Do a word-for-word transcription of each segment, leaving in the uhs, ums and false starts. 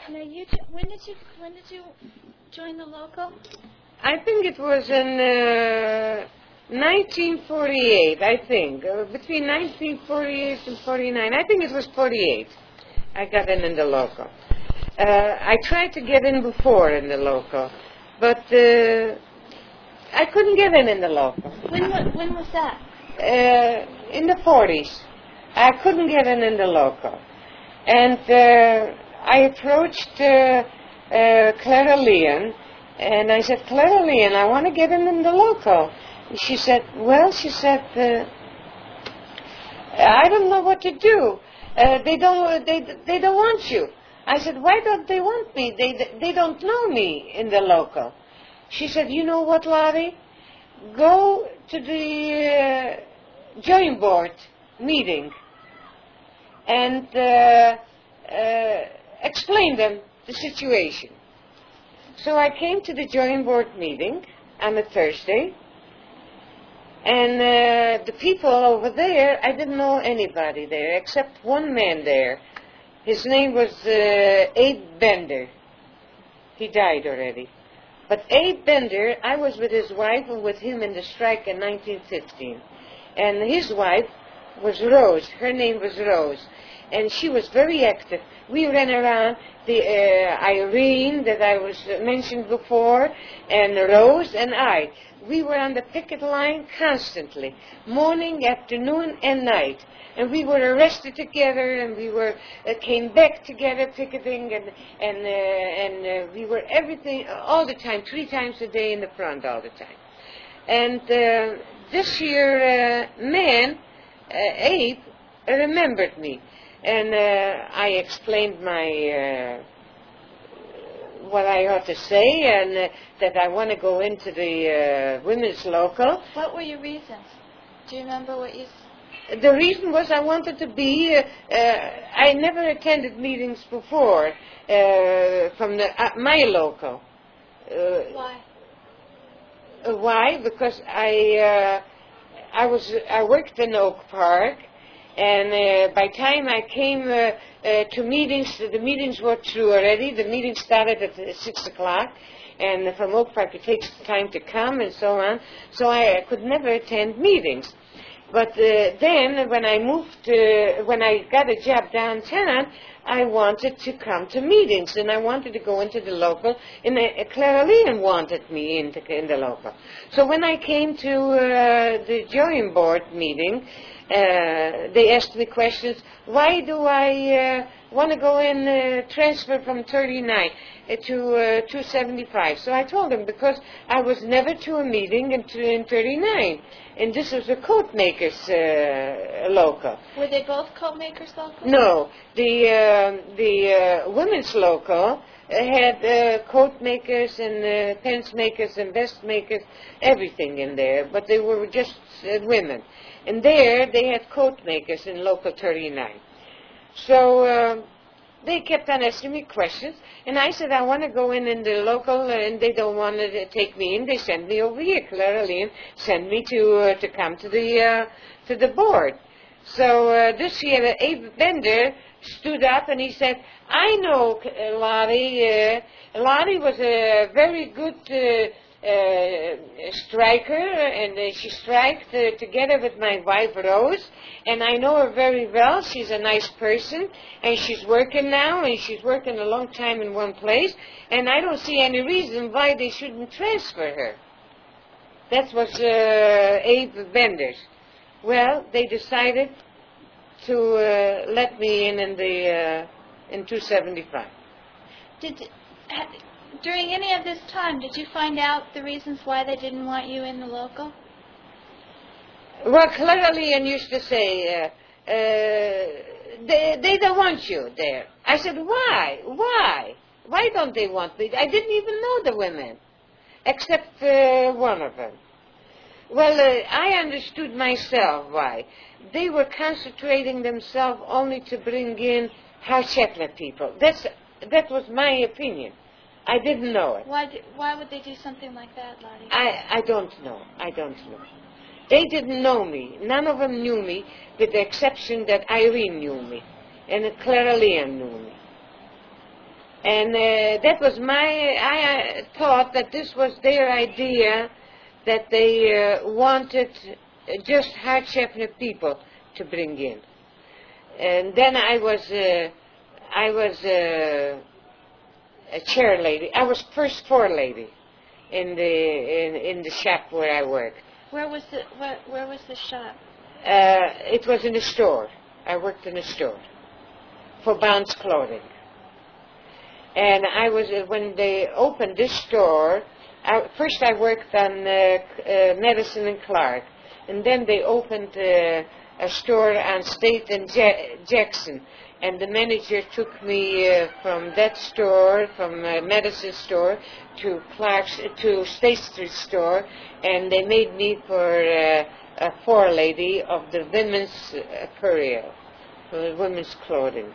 Now, you jo- when did you when did you join the local? I think it was in uh, nineteen forty-eight, I think. Uh, between nineteen forty-eight and forty-nine. I think it was forty-eight. I got in in the local. Uh, I tried to get in before in the local, but uh, I couldn't get in in the local. When wa- when was that? Uh, in the forties. I couldn't get in in the local. And uh, I approached uh, uh, Clara Leon, and I said, Clara Leon, I want to get in in the local. And she said, well, she said, uh, I don't know what to do. Uh, they don't they, they don't want you. I said, why don't they want me? They, they don't know me in the local. She said, you know what, Lottie? Go to the uh, joint board meeting and uh, uh, explain them the situation. So I came to the joint board meeting on a Thursday, and uh, the people over there, I didn't know anybody there except one man there. His name was uh, Abe Bender. He died already. But Abe Bender, I was with his wife and with him in the strike in nineteen fifteen. And his wife was Rose. Her name was Rose. And she was very active. We ran around, the uh, Irene that I was uh, mentioned before, and Rose and I. We were on the picket line constantly, morning, afternoon, and night. And we were arrested together, and we were uh, came back together picketing, and and uh, and uh, we were everything all the time, three times a day in the front all the time. And uh, this year, uh, man, uh, Abe, remembered me. And uh, I explained my uh, what I ought to say, and uh, that I want to go into the uh, women's local. What were your reasons? Do you remember what you? S- The reason was I wanted to be. Uh, uh, I never attended meetings before uh, from the uh, my local. Uh, Why? uh, why? Because I uh, I was I worked in Oak Park. And uh, by the time I came uh, uh, to meetings, the meetings were through already. The meeting started at uh, six o'clock, and from Oak Park it takes time to come and so on. So I, I could never attend meetings. But uh, then, when I moved, uh, when I got a job downtown, I wanted to come to meetings, and I wanted to go into the local. And uh, Clara Leon wanted me into in the local. So when I came to uh, the joint board meeting, Uh, they asked me questions. Why do I uh, want to go in, uh, transfer from thirty-nine uh, to uh, two seventy-five? So I told them because I was never to a meeting in, in thirty-nine, and this was a coat makers uh, local. Were they both coat makers local? No, the uh, the uh, women's local had uh, coat makers and uh, pants makers and vest makers, everything in there, but they were just uh, women. And there, they had coat makers in Local thirty-nine. So uh, they kept on asking me questions, and I said, I want to go in in the local, and they don't want to take me in. They sent me over here. Clara Leon sent me to uh, to come to the uh, to the board. So uh, this year, uh, Abe Bender stood up, and he said, I know uh, Lottie. Uh, Lottie was a very good Uh, Uh, striker, and uh, she striked uh, together with my wife Rose, and I know her very well. She's a nice person, and she's working now, and she's working a long time in one place, and I don't see any reason why they shouldn't transfer her. That was uh, Abe Bender's. Well, they decided to uh, let me in in the uh, in two seventy-five. Did. Ha- During any of this time, did you find out the reasons why they didn't want you in the local? Well, Clara Leon used to say, uh, uh, they, they don't want you there. I said, why? Why? Why don't they want me? I didn't even know the women, except uh, one of them. Well, uh, I understood myself why. They were concentrating themselves only to bring in high Chaplain people. That's, that was my opinion. I didn't know it. Why, do, why would they do something like that, Lottie? I, I don't know. I don't know. They didn't know me. None of them knew me, with the exception that Irene knew me, and that Clara Leon knew me. And uh, that was my, I uh, thought that this was their idea, that they uh, wanted just hard-sharpened people to bring in. And then I was, uh, I was uh, a chair lady. I was first floor lady in the in, in the shop where I worked. Where was the where, where was the shop? Uh, it was in a store. I worked in a store for Bounce Clothing. And I was uh, when they opened this store. I, first, I worked on uh, uh, Madison and Clark, and then they opened uh, a store on State and ja- Jackson. And the manager took me uh, from that store, from uh, Madison store, to Clark's, to State Street store, and they made me for uh, a forelady of the women's apparel, uh, women's clothing.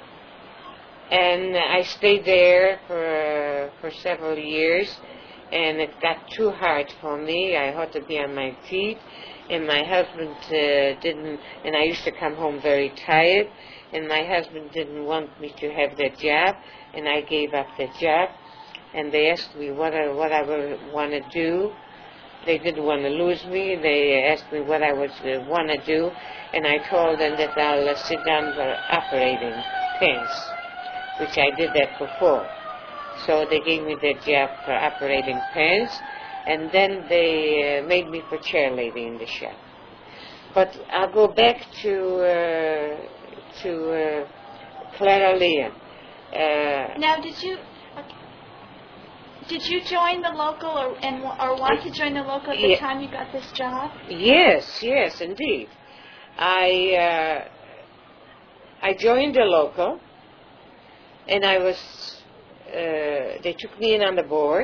And I stayed there for uh, for several years, and it got too hard for me. I had to be on my feet, and my husband uh, didn't. And I used to come home very tired, and my husband didn't want me to have that job, and I gave up that job. And they asked me what I what I would want to do. They didn't want to lose me. They asked me what I would uh, want to do, and I told them that I'll uh, sit down for operating pens, which I did that before. So they gave me that job for operating pens, and then they uh, made me for chair lady in the shop. But I'll go back to uh, to uh, Clara Leon. Uh, Now, did you okay. did you join the local or and or want to join the local at the Yeah. time you got this job? Yes, yes, indeed. I uh, I joined the local, and I was. Uh, they took me in on the board,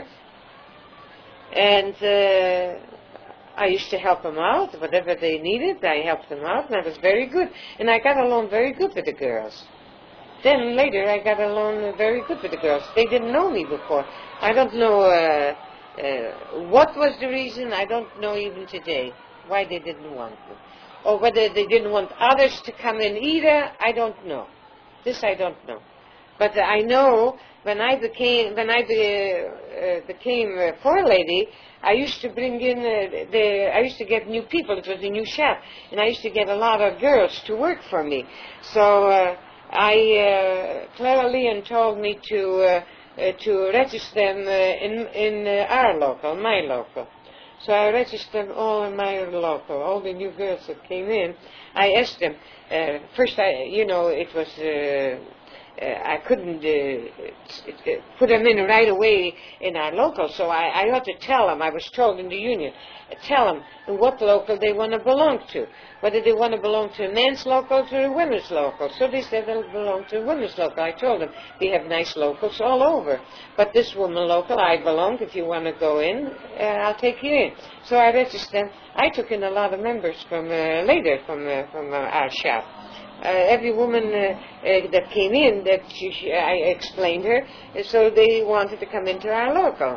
and uh, I used to help them out. Whatever they needed, I helped them out, and I was very good. And I got along very good with the girls. Then later, I got along very good with the girls. They didn't know me before. I don't know uh, uh, what was the reason. I don't know even today why they didn't want me. Or whether they didn't want others to come in either, I don't know. This I don't know. But I know when I became when I be, uh, became a forelady, I used to bring in uh, the I used to get new people. It was a new shop, and I used to get a lot of girls to work for me. So uh, I uh, Clara Leon told me to uh, uh, to register them uh, in in uh, our local, my local. So I registered them all in my local. All the new girls that came in, I asked them. Uh, first, I you know it was. Uh, Uh, I couldn't uh, uh, put them in right away in our local, so I, I had to tell them, I was told in the union, uh, tell them what local they want to belong to, whether they want to belong to a men's local or to a women's local. So they said they'll belong to a women's local. I told them, we have nice locals all over, but this woman local, I belong. If you want to go in, uh, I'll take you in. So I registered them. I took in a lot of members from uh, later from, uh, from uh, our shop. Uh, every woman uh, uh, that came in, that she, she, I explained her, uh, so they wanted to come into our local.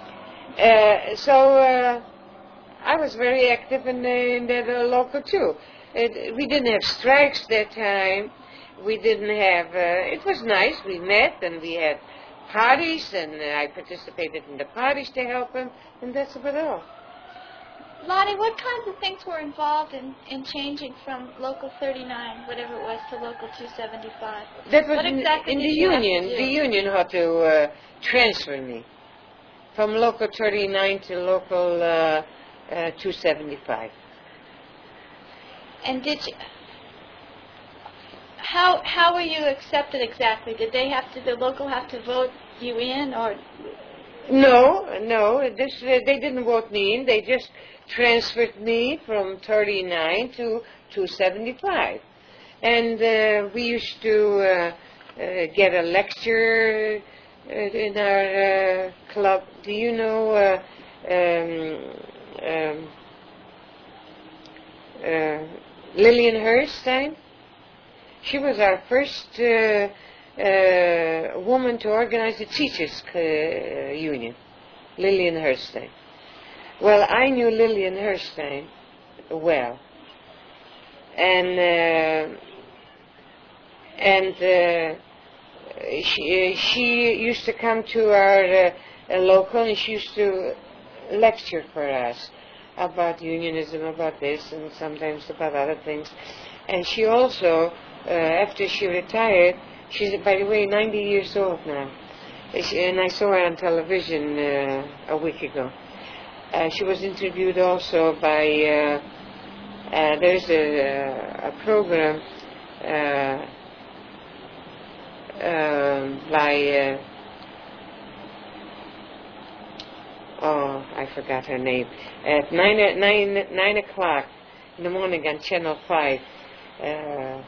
Uh, so uh, I was very active in, uh, in that uh, local too. It, we didn't have strikes that time. We didn't have. Uh, it was nice. We met and we had parties, and uh, I participated in the parties to help them, and that's about all. Lonnie, what kinds of things were involved in, in changing from Local thirty-nine, whatever it was, to Local two seventy-five? That was what in, exactly in did the you have union. to do? The union had to uh, transfer me from Local thirty-nine to Local uh, uh, two seventy-five. And did you... How how were you accepted exactly? Did they have to, the local have to vote you in, or... No, no, this, uh, they didn't vote me in. They just transferred me from thirty-nine to two seventy-five. And uh, we used to uh, uh, get a lecture uh, in our uh, club. Do you know uh, um, um, uh, Lillian Herstein? She was our first uh, uh, woman to organize the teachers' uh, union, Lillian Herstein. Well, I knew Lillian Herstein well, and uh, and uh, she, uh, she used to come to our uh, uh, local, and she used to lecture for us about unionism, about this, and sometimes about other things. And she also, uh, after she retired, she's, by the way, ninety years old now. She, and I saw her on television uh, a week ago. Uh, she was interviewed also by, uh, uh, there's a, a program uh, uh, by, uh, oh, I forgot her name, at nine, nine, nine o'clock in the morning on Channel five. Uh,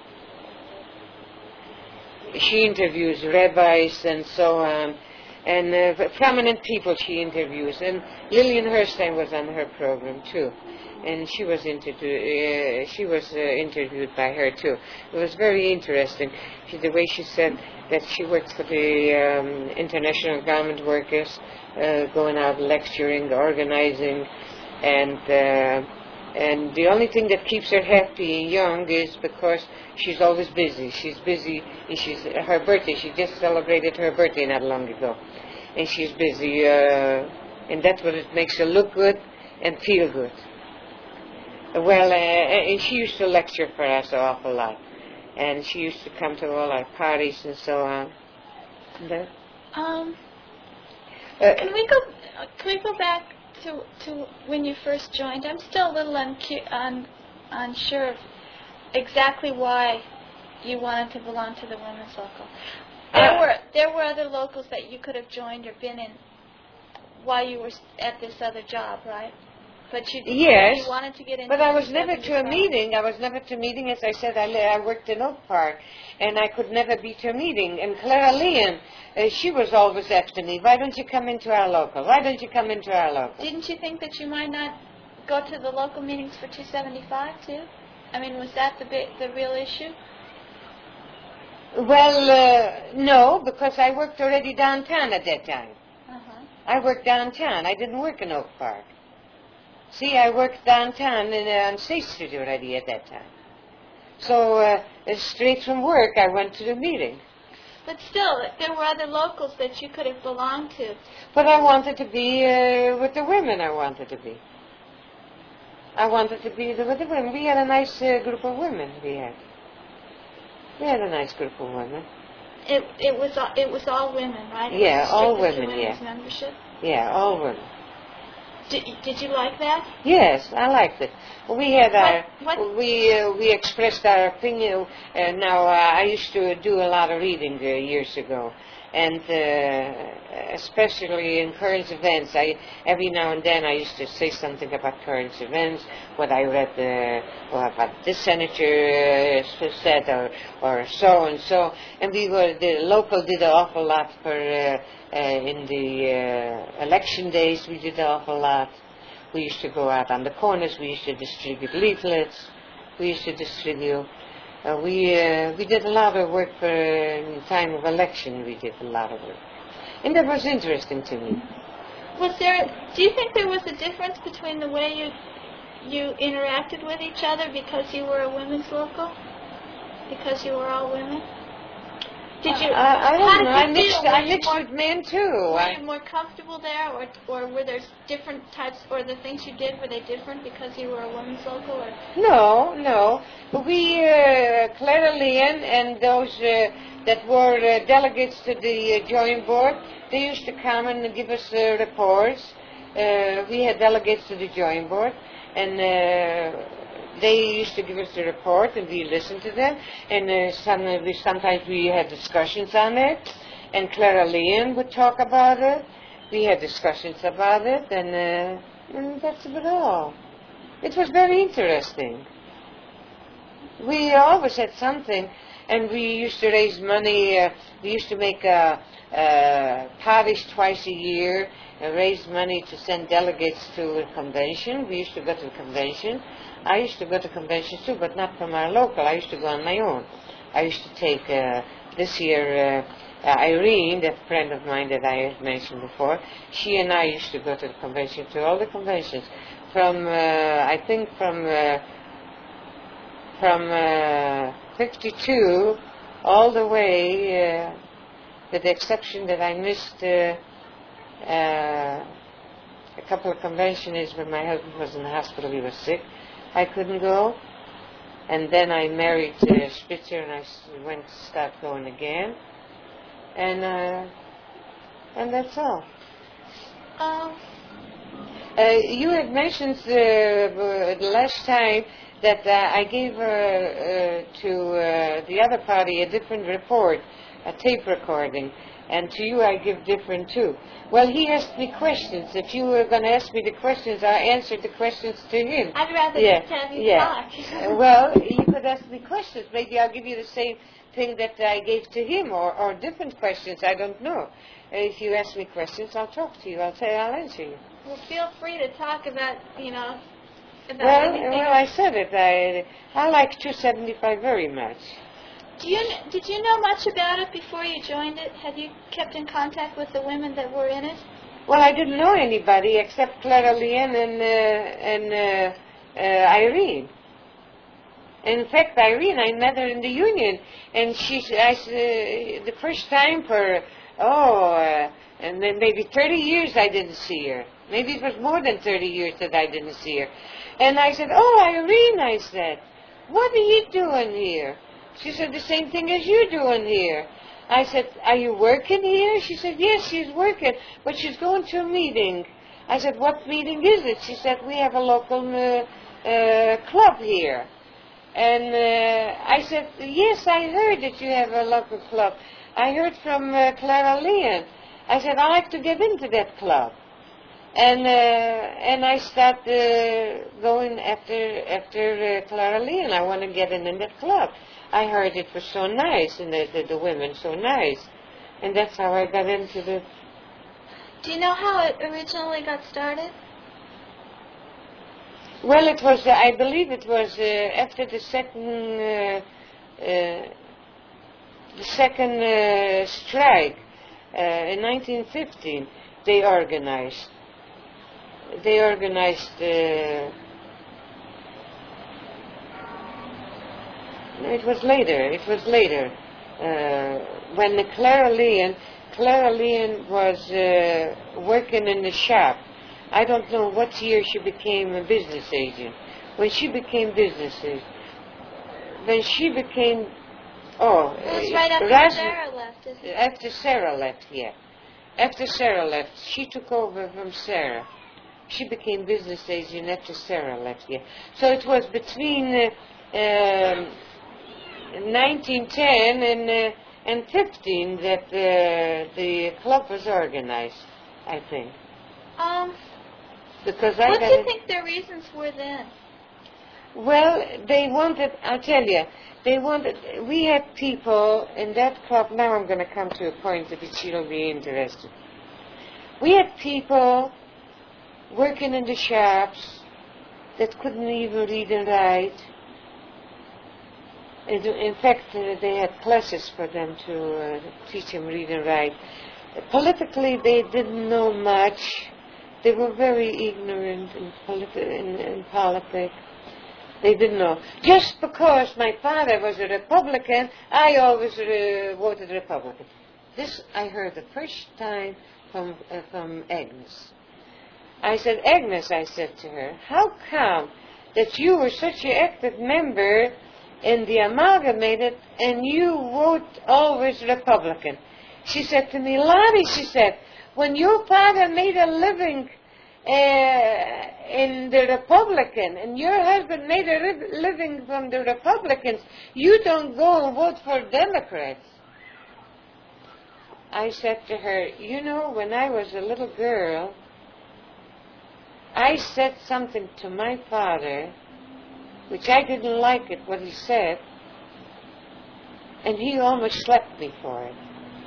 she interviews rabbis and so on, and uh, prominent people she interviews. And Lillian Herstein was on her program too, and she was interviewed. Uh, she was uh, interviewed by her too. It was very interesting. She, the way she said that she worked for the um, International Garment Workers, uh, going out lecturing, organizing, and. Uh, And the only thing that keeps her happy and young is because she's always busy. She's busy. And she's her birthday. She just celebrated her birthday not long ago, and she's busy. Uh, and that's what it makes her look good and feel good. Well, uh, and she used to lecture for us an awful lot, and she used to come to all our parties and so on. And, uh, Um, uh, can we go? Can we go back to to when you first joined? I'm still a little uncu- un, unsure of exactly why you wanted to belong to the women's local. There were there were other locals that you could have joined or been in while you were at this other job, right? But you, yes, you wanted to get into. But I was never to a seventy-five. meeting. I was never to a meeting. As I said, I, I worked in Oak Park, and I could never be to a meeting. And Clara Leon, uh, she was always after me. Why don't you come into our local? Why don't you come into our local? Didn't you think that you might not go to the local meetings for two seventy-five too? I mean, was that the big, the real issue? Well, uh, no, because I worked already downtown at that time. Uh-huh. I worked downtown. I didn't work in Oak Park. See, I worked downtown in, uh, on State Street already at that time. So, uh, straight from work, I went to the meeting. But still, there were other locals that you could have belonged to. But I wanted to be uh, with the women. I wanted to be. I wanted to be with the women. We had a nice uh, group of women. We had. We had a nice group of women. It it was all, it was all women, right? It Yeah, was all restricted women. to women's Yeah. membership. Yeah, all women. Did did you like that? Yes, I liked it. We had our, What- what- we uh, we expressed our opinion. Uh, now uh, I used to do a lot of reading uh, years ago, and uh, especially in current events. I every now and then I used to say something about current events, what I read, uh, or what this senator uh, said, or or so and so. And we were the local did an awful lot for. Uh, Uh, in the uh, election days, we did an awful lot. We used to go out on the corners. We used to distribute leaflets. We used to distribute. Uh, we uh, we did a lot of work for uh, in time of election. We did a lot of work, and that was interesting to me. Was there? Do you think there was a difference between the way you you interacted with each other because you were a women's local, because you were all women? Did you? I, I how don't did know. you I mixed. feel? I Were you mixed more- with men too. Were I, you more comfortable there, or or were there different types, or the things you did, were they different because you were a women's local? Or No, no. We, uh, Clara Leon and those uh, that were uh, delegates to the uh, joint board, they used to come and give us uh, reports. Uh, we had delegates to the joint board, and uh, they used to give us the report, and we listened to them. And uh, some, uh, we, sometimes we had discussions on it, and Clara Leon would talk about it. We had discussions about it, and, uh, and that's about all. It was very interesting. We always had something, and we used to raise money. Uh, we used to make a, a parish twice a year, and raise money to send delegates to a convention. We used to go to the convention. I used to go to conventions too, but not from our local. I used to go on my own. I used to take, uh, this year, uh, uh, Irene, that friend of mine that I had mentioned before, she and I used to go to the convention, to all the conventions. From, uh, I think from, uh, from uh, fifty-two all the way, uh, with the exception that I missed uh, uh, a couple of conventions when my husband was in the hospital, he was sick. I couldn't go. And then I married uh, Spitzer, and I s- went to start going again. And uh, and that's all. Um, Uh, you had mentioned uh, uh, the last time that uh, I gave uh, uh, to uh, the other party a different report, a tape recording, and to you I give different too. Well, he asked me questions. If you were going to ask me the questions, I answered the questions to him. I'd rather yeah. just have you yeah. talk. Uh, well, you could ask me questions. Maybe I'll give you the same thing that I gave to him, or, or different questions. I don't know. Uh, if you ask me questions, I'll talk to you. I'll say I'll answer you. Well, feel free to talk about, you know, about Well, anything. well, I said it. I I like two seventy-five very much. Do you, did you know much about it before you joined it? Had you kept in contact with the women that were in it? Well, I didn't know anybody except Clara Leanne and uh, and uh, uh, Irene. In fact, Irene, I met her in the Union, and she's I, uh, the first time for oh, uh, and then maybe thirty years I didn't see her. Maybe it was more than thirty years that I didn't see her. And I said, "Oh, Irene," I said, "what are you doing here?" She said, "The same thing as you're doing here." I said, "Are you working here?" She said, "Yes, she's working, but she's going to a meeting." I said, "What meeting is it?" She said, "We have a local uh, uh, club here." And uh, I said, "Yes, I heard that you have a local club. I heard from uh, Clara Leanne." I said, "I'd like to get into that club." And uh, and I start uh, going after after uh, Clara Leanne. I want to get in, in that club. I heard it was so nice, and the, the, the women so nice. And that's how I got into the... Do you know how it originally got started? Well, it was, uh, I believe it was uh, after the second, uh, uh, the second uh, strike uh, in nineteen fifteen. They organized. They organized. Uh, no, it was later. It was later uh, when the Clara Leanne, Clara Leanne was uh, working in the shop. I don't know what year she became a business agent. When she became business agent, when she became, oh, It was right after Ras- Sarah left, isn't it? After Sarah left, yeah. After Sarah left, she took over from Sarah. She became business agent after Sarah left, yeah. So it was between uh, um, nineteen ten and uh, and fifteen that uh, the club was organized, I think. Um, Because I what got do you it- think their reasons were then? Well, they wanted, I'll tell you, they wanted, we had people in that club, now I'm going to come to a point that you'll be interested. We had people working in the shops that couldn't even read and write. In, in fact, uh, they had classes for them to uh, teach them read and write. Politically, they didn't know much. They were very ignorant in, politi- in, in politics. They didn't know. Just because my father was a Republican, I always uh, voted Republican. This I heard the first time from uh, from Agnes. I said, "Agnes," I said to her, "how come that you were such an active member in the Amalgamated and you vote always Republican?" She said to me, "Lottie," she said, "when your father made a living uh, in the Republican and your husband made a ri- living from the Republicans, you don't go and vote for Democrats." I said to her, "You know, when I was a little girl, I said something to my father, which I didn't like it, what he said, and he almost slapped me for it.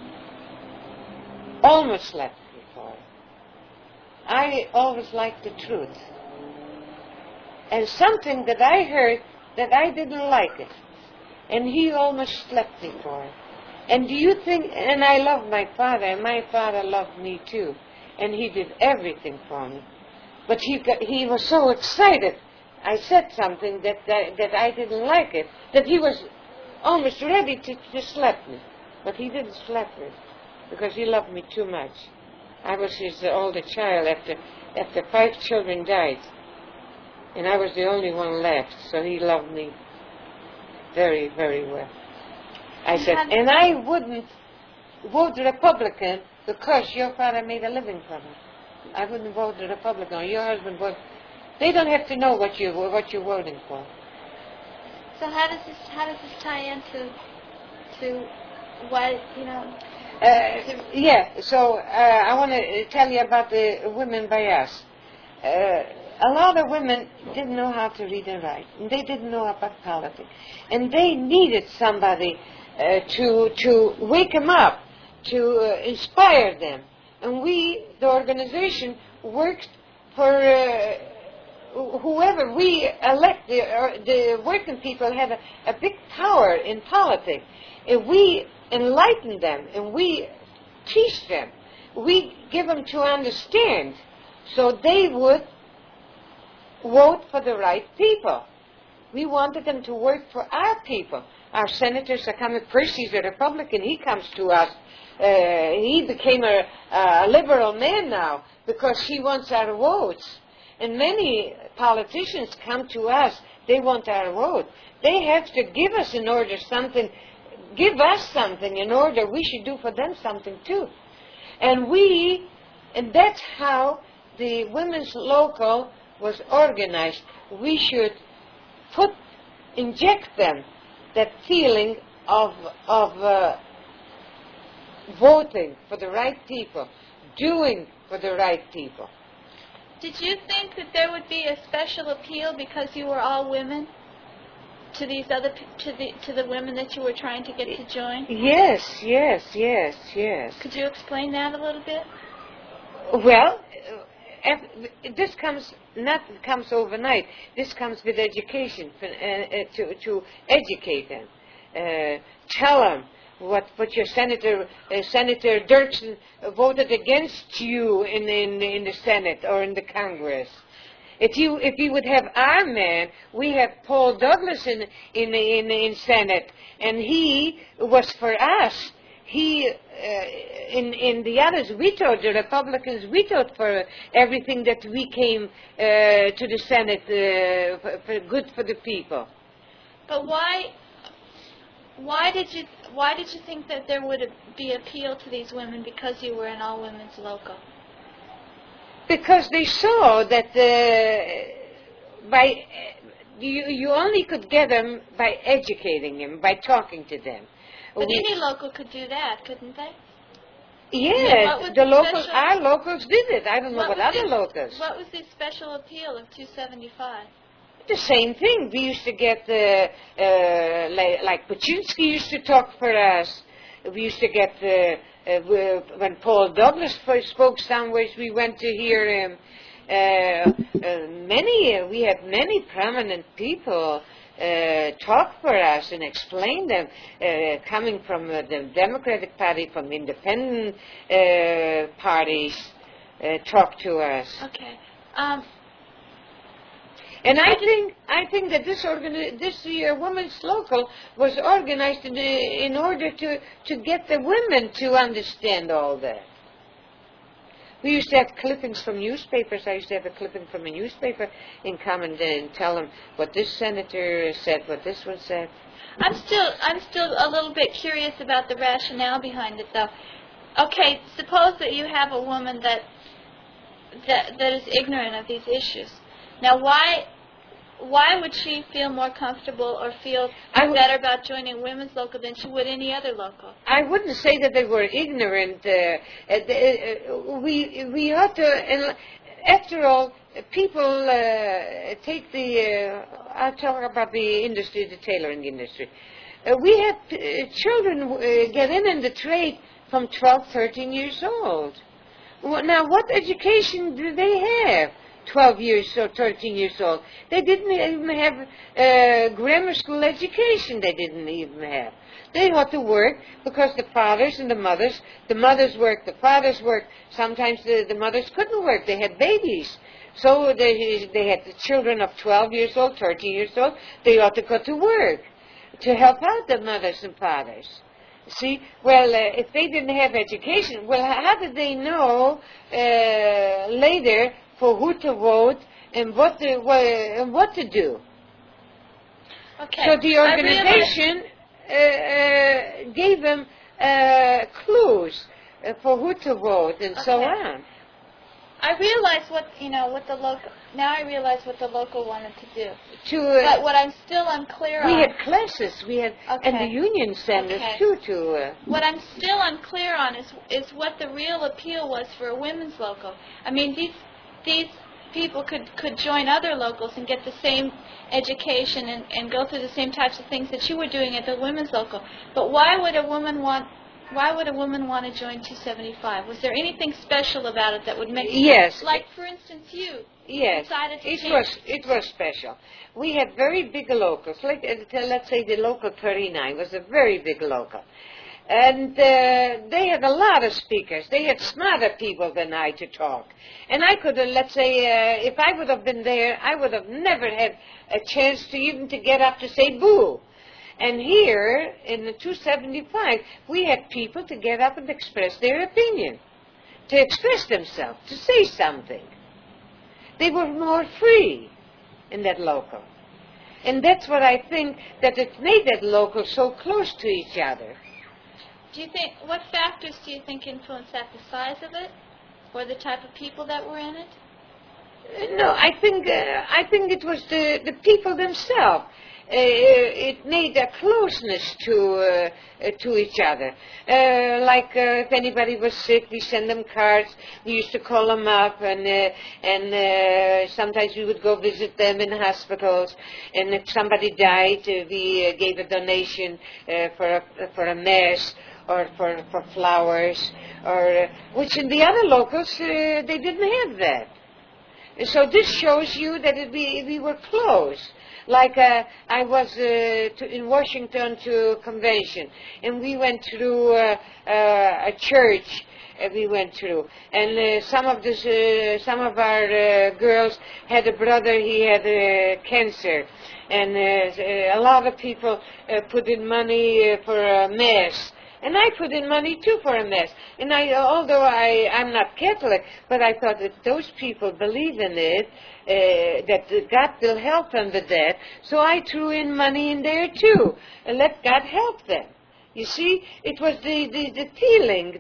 Almost slapped me for it. I always liked the truth. And something that I heard that I didn't like it, and he almost slapped me for it. And do you think, and I love my father, and my father loved me too, and he did everything for me. But he got, he was so excited. I said something that, that that I didn't like it. That he was almost ready to, to slap me. But he didn't slap me because he loved me too much. I was his older child after after five children died. And I was the only one left, so he loved me very, very well. I said, and I wouldn't vote Republican because your father made a living from it. I wouldn't vote Republican, or your husband voted. They don't have to know what you what you're voting for. So how does this how does this tie into to what you know? Uh, yeah. So uh, I want to tell you about the women by us. Uh, a lot of women didn't know how to read and write, and they didn't know about politics, and they needed somebody uh, to to wake them up, to uh, inspire them. And we, the organization, worked for uh, whoever we elect. The, uh, the working people have a, a big power in politics. If we enlighten them and we teach them, we give them to understand, so they would vote for the right people. We wanted them to work for our people. Our senators are coming. Percy's a Republican. He comes to us. Uh, he became a, a liberal man now because he wants our votes. And many politicians come to us. They want our vote. They have to give us in order something, give us something in order we should do for them something too. And we, and that's how the women's local was organized. We should put, inject them that feeling of of uh, voting for the right people, doing for the right people. Did you think that there would be a special appeal because you were all women to these other p- to the to the women that you were trying to get to join? Yes, yes, yes, yes. Could you explain that a little bit? Well, if this comes not comes overnight. This comes with education for, uh, uh, to to educate them, uh, tell them what what your senator uh, Senator Dirksen voted against you in, in in the Senate or in the Congress. If you if you would have our man, we have Paul Douglas in in in, in Senate, and he was for us. He, uh, in, in the others, vetoed, the Republicans vetoed for everything that we came uh, to the Senate uh, for, for good for the people. But why, why did you, why did you think that there would be appeal to these women because you were an all-women's local? Because they saw that uh, by you, you only could get them by educating them, by talking to them. But any local could do that, couldn't they? Yes, the locals, our locals did it. I don't know what what other the, locals. What was the special appeal of two seventy-five? The same thing. We used to get, uh, uh, like, like Paczynski used to talk for us. We used to get, uh, uh, when Paul Douglas first spoke somewhere, we went to hear him. Uh, uh, many, uh, we had many prominent people Uh, talk for us and explain them, uh, coming from uh, the Democratic Party, from independent uh, parties, uh, talk to us. Okay. Um, and I, I think I think that this organi- this uh, women's local was organized in, uh, in order to, to get the women to understand all that. We used to have clippings from newspapers. I used to have a clipping from a newspaper and come and, uh, and tell them what this senator said, what this one said. I'm still, I'm still a little bit curious about the rationale behind it, though. Okay, suppose that you have a woman that that, that is ignorant of these issues. Now, why why would she feel more comfortable or feel w- better about joining women's local than she would any other local? I wouldn't say that they were ignorant. Uh, uh, uh, we we ought to. Uh, after all, people uh, take the. Uh, I'll talk about the industry, the tailoring industry. Uh, we have uh, children uh, get in in the trade from twelve, thirteen years old. Well, now, what education do they have? twelve years or thirteen years old. They didn't even have uh, grammar school education. They didn't even have. They had to work because the fathers and the mothers, the mothers worked, the fathers worked. Sometimes the, the mothers couldn't work. They had babies. So they, they had the children of twelve years old, thirteen years old. They ought to go to work. to help out the mothers and fathers. See, well, uh, if they didn't have education, well, how did they know uh, later for who to vote and what to, what, and what to do? Okay. So the I organization uh, uh, gave them uh, clues uh, for who to vote and so Okay. on. I realize what you know what the local. Now I realize what the local wanted to do. To uh, But what I'm still unclear we on. had classes, we had, Okay. and the union sent us Okay. too to. Uh, What I'm still unclear on is is what the real appeal was for a women's local. I mean, these these people could, could join other locals and get the same education and, and go through the same types of things that you were doing at the women's local. But why would a woman want why would a woman want to join two seventy-five? Was there anything special about it that would make yes. like for instance you Yes, decided to it change? was it was special. We had very big locals. Like uh, let's say the local thirty-nine was a very big local, and uh, they had a lot of speakers. They had smarter people than I to talk, and I could have, let's say, uh, if I would have been there, I would have never had a chance to even to get up to say boo. And here in the two seventy-five, we had people to get up and express their opinion, to express themselves, to say something. They were more free in that local. And that's what I think, that it made that local so close to each other. Do you think, what factors do you think influenced that? The size of it? Or the type of people that were in it? Uh, No, I think uh, I think it was the, the people themselves. Uh, it made a closeness to uh, uh, to each other. Uh, like uh, if anybody was sick, we sent them cards. We used to call them up, and uh, and uh, sometimes we would go visit them in hospitals. And if somebody died, uh, we uh, gave a donation uh, for a, for a mass or for for flowers, or uh, which in the other locals uh, they didn't have that. So this shows you that it, we we were close. Like uh, I was uh, to, in Washington to a convention, and we went through uh, uh, a church. Uh, we went through, and uh, some of this, uh, some of our uh, girls had a brother. He had uh, cancer, and uh, a lot of people uh, put in money uh, for a mass. And I put in money, too, for a mass. And I, although I, I'm not Catholic, but I thought that those people believe in it, uh, that God will help them with that. So I threw in money in there, too, and let God help them. You see, it was the, the, the feeling